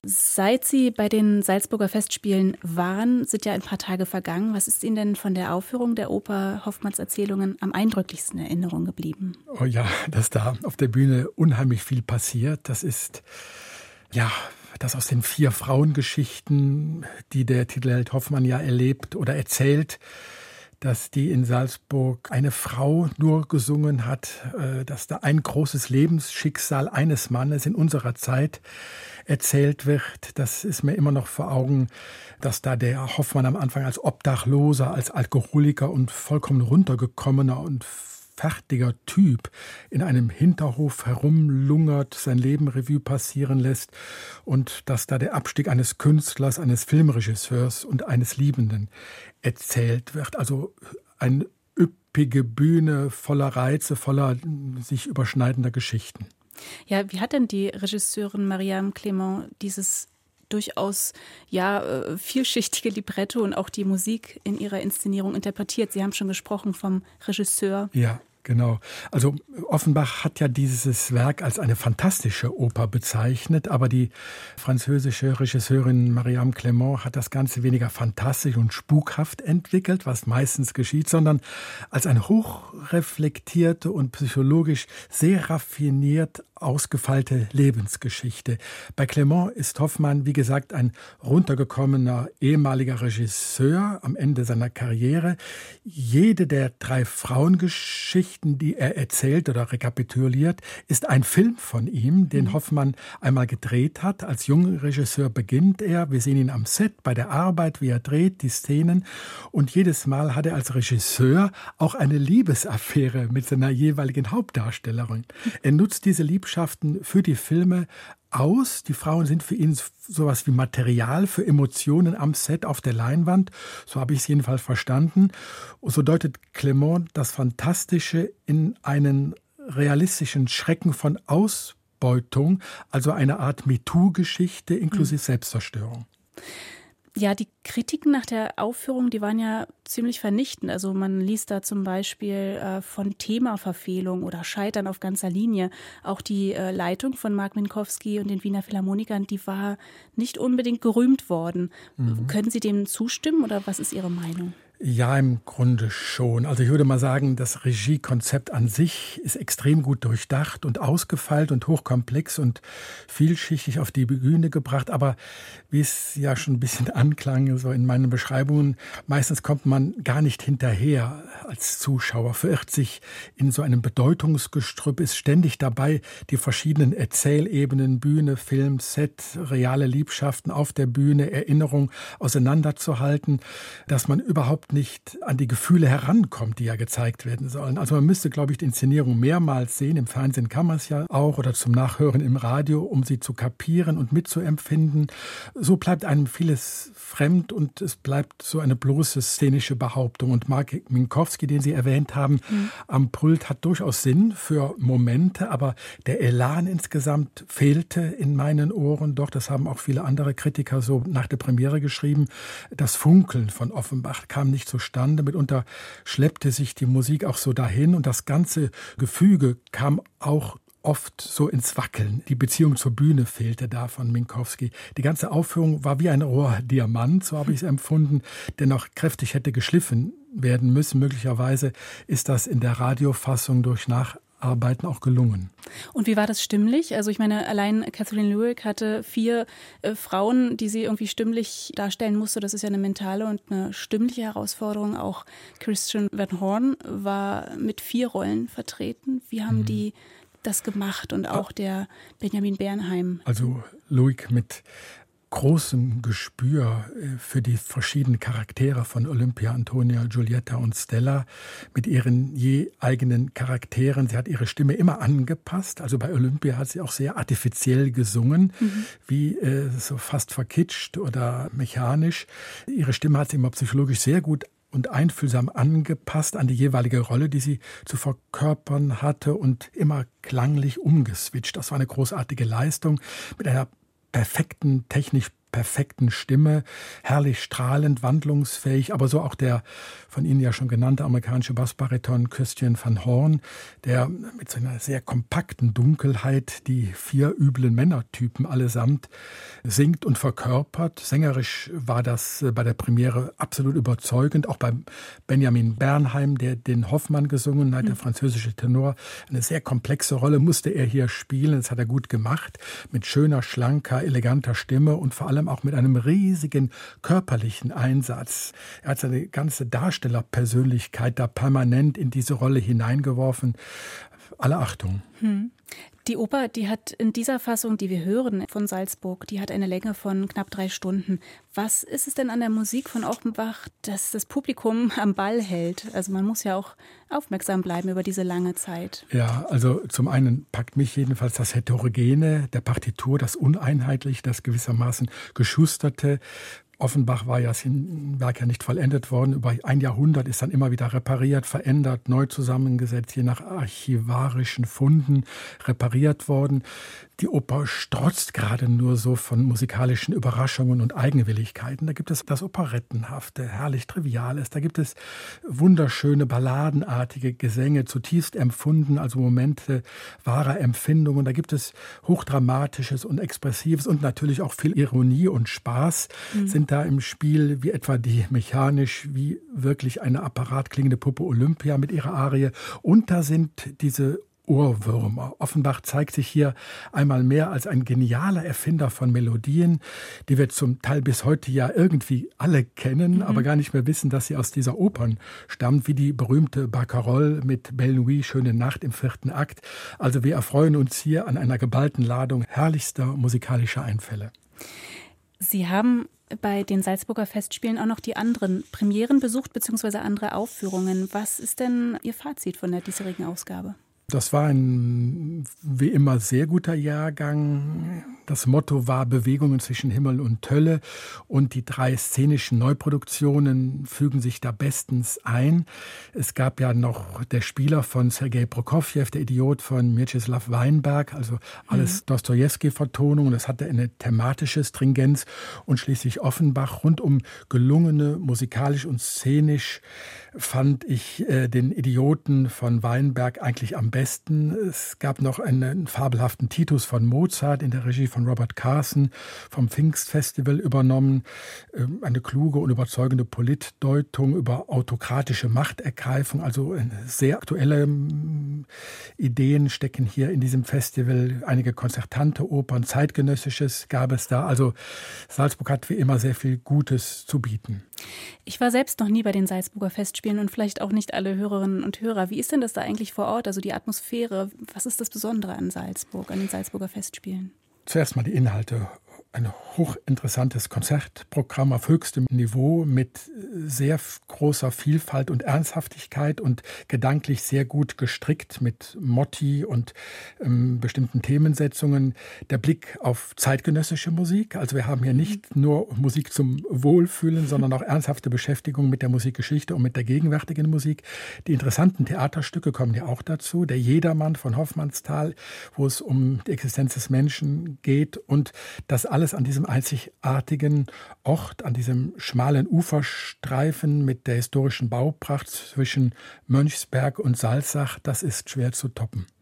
Seit Sie bei den Salzburger Festspielen waren, sind ja ein paar Tage vergangen. Was ist Ihnen denn von der Aufführung der Oper Hoffmanns Erzählungen am eindrücklichsten in Erinnerung geblieben? Oh ja, dass da auf der Bühne unheimlich viel passiert. Das ist, ja, das aus den 4 Frauengeschichten, die der Titelheld Hoffmann ja erlebt oder erzählt, dass die in Salzburg eine Frau nur gesungen hat, dass da ein großes Lebensschicksal eines Mannes in unserer Zeit erzählt wird. Das ist mir immer noch vor Augen, dass da der Hoffmann am Anfang als Obdachloser, als Alkoholiker und vollkommen runtergekommener und fertiger Typ in einem Hinterhof herumlungert, sein Leben Revue passieren lässt und dass da der Abstieg eines Künstlers, eines Filmregisseurs und eines Liebenden erzählt wird. Also eine üppige Bühne voller Reize, voller sich überschneidender Geschichten. Ja, wie hat denn die Regisseurin Mariam Clement dieses durchaus vielschichtige Libretto und auch die Musik in ihrer Inszenierung interpretiert? Sie haben schon gesprochen vom Regisseur. Ja. Genau. Also Offenbach hat ja dieses Werk als eine fantastische Oper bezeichnet, aber die französische Regisseurin Mariam Clement hat das Ganze weniger fantastisch und spukhaft entwickelt, was meistens geschieht, sondern als eine hochreflektierte und psychologisch sehr raffiniert ausgefeilte Lebensgeschichte. Bei Clement ist Hoffmann, wie gesagt, ein runtergekommener ehemaliger Regisseur am Ende seiner Karriere. Jede der 3 Frauengeschichten, die er erzählt oder rekapituliert, ist ein Film von ihm, den Hoffmann einmal gedreht hat. Als junger Regisseur beginnt er. Wir sehen ihn am Set, bei der Arbeit, wie er dreht, die Szenen. Und jedes Mal hat er als Regisseur auch eine Liebesaffäre mit seiner jeweiligen Hauptdarstellerin. Er nutzt diese Liebschaften für die Filme aus. Die Frauen sind für ihn sowas wie Material für Emotionen am Set, auf der Leinwand. So habe ich es jedenfalls verstanden. Und so deutet Clement das Fantastische in einen realistischen Schrecken von Ausbeutung, also eine Art MeToo-Geschichte inklusive Selbstzerstörung. Ja, die Kritiken nach der Aufführung, die waren ja ziemlich vernichtend. Also man liest da zum Beispiel von Themaverfehlung oder Scheitern auf ganzer Linie. Auch die Leitung von Mark Minkowski und den Wiener Philharmonikern, die war nicht unbedingt gerühmt worden. Können Sie dem zustimmen oder was ist Ihre Meinung? Ja, im Grunde schon. Also ich würde mal sagen, das Regiekonzept an sich ist extrem gut durchdacht und ausgefeilt und hochkomplex und vielschichtig auf die Bühne gebracht. Aber wie es ja schon ein bisschen anklang, so in meinen Beschreibungen, meistens kommt man gar nicht hinterher als Zuschauer, verirrt sich in so einem Bedeutungsgestrüpp, ist ständig dabei, die verschiedenen Erzählebenen, Bühne, Film, Set, reale Liebschaften auf der Bühne, Erinnerung auseinanderzuhalten, dass man überhaupt nicht an die Gefühle herankommt, die ja gezeigt werden sollen. Also man müsste, glaube ich, die Inszenierung mehrmals sehen. Im Fernsehen kann man es ja auch oder zum Nachhören im Radio, um sie zu kapieren und mitzuempfinden. So bleibt einem vieles fremd und es bleibt so eine bloße szenische Behauptung. Und Mark Minkowski, den Sie erwähnt haben, am Pult hat durchaus Sinn für Momente, aber der Elan insgesamt fehlte in meinen Ohren. Doch, das haben auch viele andere Kritiker so nach der Premiere geschrieben. Das Funkeln von Offenbach kam nicht zustande. Mitunter schleppte sich die Musik auch so dahin und das ganze Gefüge kam auch oft so ins Wackeln. Die Beziehung zur Bühne fehlte da von Minkowski. Die ganze Aufführung war wie ein Rohrdiamant, so habe ich es empfunden, der noch kräftig hätte geschliffen werden müssen. Möglicherweise ist das in der Radiofassung durch Nacharbeiten auch gelungen. Und wie war das stimmlich? Also ich meine, allein Catherine Lewick hatte 4 Frauen, die sie irgendwie stimmlich darstellen musste. Das ist ja eine mentale und eine stimmliche Herausforderung. Auch Christian Van Horn war mit 4 Rollen vertreten. Wie haben die das gemacht und auch der Benjamin Bernheim? Also Lewick mit großem Gespür für die verschiedenen Charaktere von Olympia, Antonia, Giulietta und Stella mit ihren je eigenen Charakteren. Sie hat ihre Stimme immer angepasst. Also bei Olympia hat sie auch sehr artifiziell gesungen, wie so fast verkitscht oder mechanisch. Ihre Stimme hat sie immer psychologisch sehr gut und einfühlsam angepasst an die jeweilige Rolle, die sie zu verkörpern hatte und immer klanglich umgeswitcht. Das war eine großartige Leistung mit einer perfekten technisch perfekten Stimme, herrlich strahlend, wandlungsfähig, aber so auch der von Ihnen ja schon genannte amerikanische Bassbariton Christian Van Horn, der mit so einer sehr kompakten Dunkelheit die 4 üblen Männertypen allesamt singt und verkörpert. Sängerisch war das bei der Premiere absolut überzeugend, auch bei Benjamin Bernheim, der den Hoffmann gesungen hat, der französische Tenor. Eine sehr komplexe Rolle musste er hier spielen, das hat er gut gemacht, mit schöner, schlanker, eleganter Stimme und vor allem auch mit einem riesigen körperlichen Einsatz. Er hat seine ganze Darstellerpersönlichkeit da permanent in diese Rolle hineingeworfen. Alle Achtung. Die Oper, die hat in dieser Fassung, die wir hören von Salzburg, die hat eine Länge von knapp 3 Stunden. Was ist es denn an der Musik von Offenbach, dass das Publikum am Ball hält? Also man muss ja auch aufmerksam bleiben über diese lange Zeit. Ja, also zum einen packt mich jedenfalls das Heterogene der Partitur, das Uneinheitliche, das gewissermaßen Geschusterte. Offenbach war ja das Werk ja nicht vollendet worden. Über ein Jahrhundert ist dann immer wieder repariert, verändert, neu zusammengesetzt, je nach archivarischen Funden repariert worden. Die Oper strotzt gerade nur so von musikalischen Überraschungen und Eigenwilligkeiten. Da gibt es das Operettenhafte, herrlich Triviales. Da gibt es wunderschöne, balladenartige Gesänge, zutiefst empfunden, also Momente wahrer Empfindungen. Da gibt es Hochdramatisches und Expressives und natürlich auch viel Ironie und Spaß sind da im Spiel, wie etwa die mechanisch wie wirklich eine Apparat klingende Puppe Olympia mit ihrer Arie. Und da sind diese Ohrwürmer. Offenbach zeigt sich hier einmal mehr als ein genialer Erfinder von Melodien, die wir zum Teil bis heute ja irgendwie alle kennen, aber gar nicht mehr wissen, dass sie aus dieser Opern stammt, wie die berühmte Barcarolle mit Belle Nuit, Schöne Nacht im 4. Akt. Also wir erfreuen uns hier an einer geballten Ladung herrlichster musikalischer Einfälle. Sie haben bei den Salzburger Festspielen auch noch die anderen Premieren besucht, beziehungsweise andere Aufführungen. Was ist denn Ihr Fazit von der diesjährigen Ausgabe? Das war ein, wie immer, sehr guter Jahrgang. Das Motto war Bewegungen zwischen Himmel und Hölle und die 3 szenischen Neuproduktionen fügen sich da bestens ein. Es gab ja noch Der Spieler von Sergei Prokofjew, Der Idiot von Mieczyslaw Weinberg, also alles Dostojewski-Vertonungen. Das hatte eine thematische Stringenz und schließlich Offenbach. Rundum gelungene, musikalisch und szenisch fand ich den Idioten von Weinberg eigentlich am besten. Es gab noch einen fabelhaften Titus von Mozart in der Regie von Robert Carson, vom Pfingstfestival übernommen. Eine kluge und überzeugende Politdeutung über autokratische Machtergreifung. Also sehr aktuelle Ideen stecken hier in diesem Festival. Einige konzertante Opern, zeitgenössisches gab es da. Also Salzburg hat wie immer sehr viel Gutes zu bieten. Ich war selbst noch nie bei den Salzburger Festspielen und vielleicht auch nicht alle Hörerinnen und Hörer. Wie ist denn das da eigentlich vor Ort, also die Atmosphäre? Was ist das Besondere an Salzburg, an den Salzburger Festspielen? Zuerst mal die Inhalte. Ein hochinteressantes Konzertprogramm auf höchstem Niveau mit sehr großer Vielfalt und Ernsthaftigkeit und gedanklich sehr gut gestrickt mit Motti und bestimmten Themensetzungen. Der Blick auf zeitgenössische Musik. Also wir haben hier nicht nur Musik zum Wohlfühlen, sondern auch ernsthafte Beschäftigung mit der Musikgeschichte und mit der gegenwärtigen Musik. Die interessanten Theaterstücke kommen ja auch dazu. Der Jedermann von Hoffmannsthal, wo es um die Existenz des Menschen geht und das alles an diesem einzigartigen Ort, an diesem schmalen Uferstreifen mit der historischen Baupracht zwischen Mönchsberg und Salzach, das ist schwer zu toppen.